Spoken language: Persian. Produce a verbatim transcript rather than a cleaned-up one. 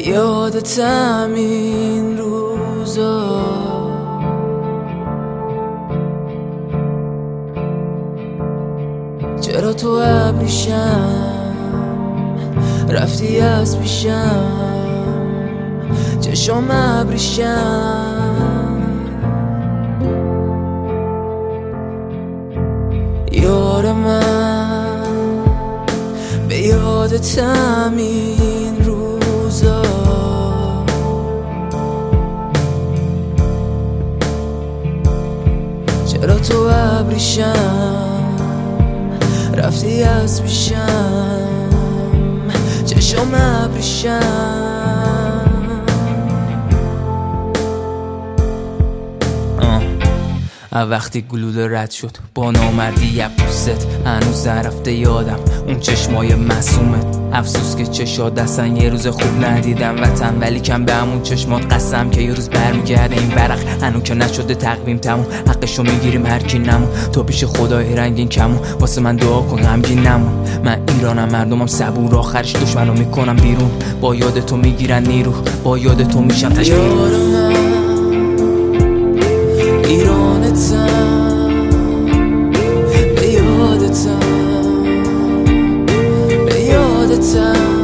به یادتم این روزا، چرا تو ابریشم رفتی از پیشم، چشم ابریشم یار من، به یادتم این روزا، چرا تو ابریشم رفتی از پیشم، چشم ابریشم. وقتی گلوله رد شد با نامردی یک پوست، هنوز نرفته یادم اون چشمای معصومت. افسوس که چشات دستن یه روز خوب ندیدم وطن، ولی کم به همون چشمات قسم که یه روز برمیگرده این ورق. هنو که نشده تقویم تموم، حقشو میگیریم هر کی نمون، تو پیش خدای رنگین کمون، واسه من دعا کن غمگین نمون. من ایرانم مردمم صبور، آخرش دشمنو میکنم بیرون، با یاد تو میگیرن نیرو، با یاد تو میشم تشویق. ایرانتم به یادتم، به یادتم